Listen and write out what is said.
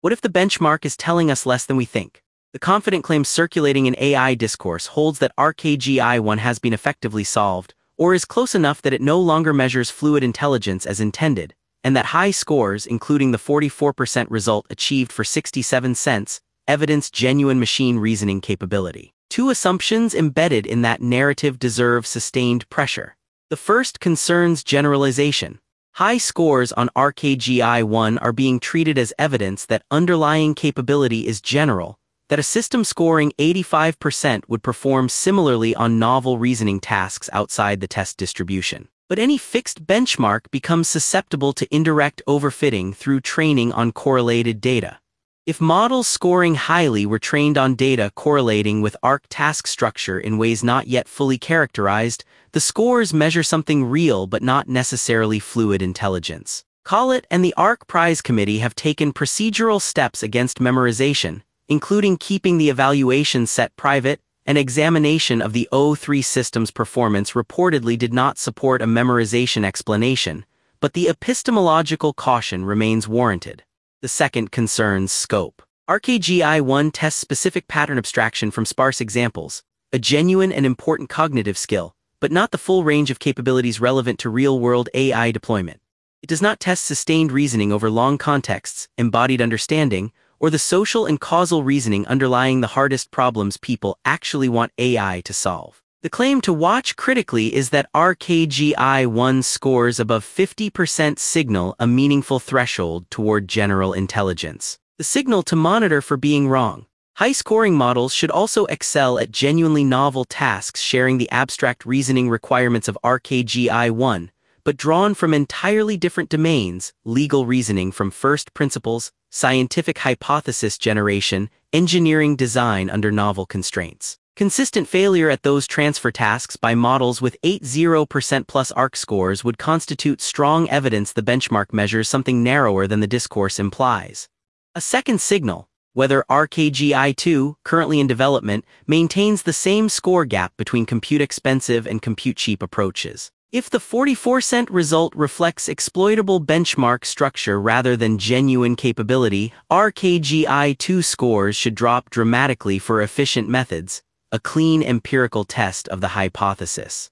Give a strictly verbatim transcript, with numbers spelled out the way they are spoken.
What if the benchmark is telling us less than we think? The confident claim circulating in A I discourse holds that R K G I one has been effectively solved, or is close enough that it no longer measures fluid intelligence as intended, and that high scores, including the forty-four percent result achieved for sixty-seven cents, evidence genuine machine reasoning capability. Two assumptions embedded in that narrative deserve sustained pressure. The first concerns generalization. High scores on R K G I one are being treated as evidence that underlying capability is general, that a system scoring eighty-five percent would perform similarly on novel reasoning tasks outside the test distribution. But any fixed benchmark becomes susceptible to indirect overfitting through training on correlated data. If models scoring highly were trained on data correlating with A R C task structure in ways not yet fully characterized, the scores measure something real but not necessarily fluid intelligence. Collett and the A R C Prize Committee have taken procedural steps against memorization, including keeping the evaluation set private. An examination of the O three system's performance reportedly did not support a memorization explanation, but the epistemological caution remains warranted. The second concerns scope. R K G I one tests specific pattern abstraction from sparse examples, a genuine and important cognitive skill, but not the full range of capabilities relevant to real-world A I deployment. It does not test sustained reasoning over long contexts, embodied understanding, or the social and causal reasoning underlying the hardest problems people actually want A I to solve. The claim to watch critically is that R K G I one scores above fifty percent signal a meaningful threshold toward general intelligence. The signal to monitor for being wrong. High-scoring models should also excel at genuinely novel tasks sharing the abstract reasoning requirements of R K G I one, but drawn from entirely different domains: legal reasoning from first principles, scientific hypothesis generation, engineering design under novel constraints. Consistent failure at those transfer tasks by models with eighty percent plus A R C scores would constitute strong evidence the benchmark measures something narrower than the discourse implies. A second signal, whether R K G I two, currently in development, maintains the same score gap between compute-expensive and compute-cheap approaches. If the forty-four cent result reflects exploitable benchmark structure rather than genuine capability, R K G I two scores should drop dramatically for efficient methods, a clean empirical test of the hypothesis.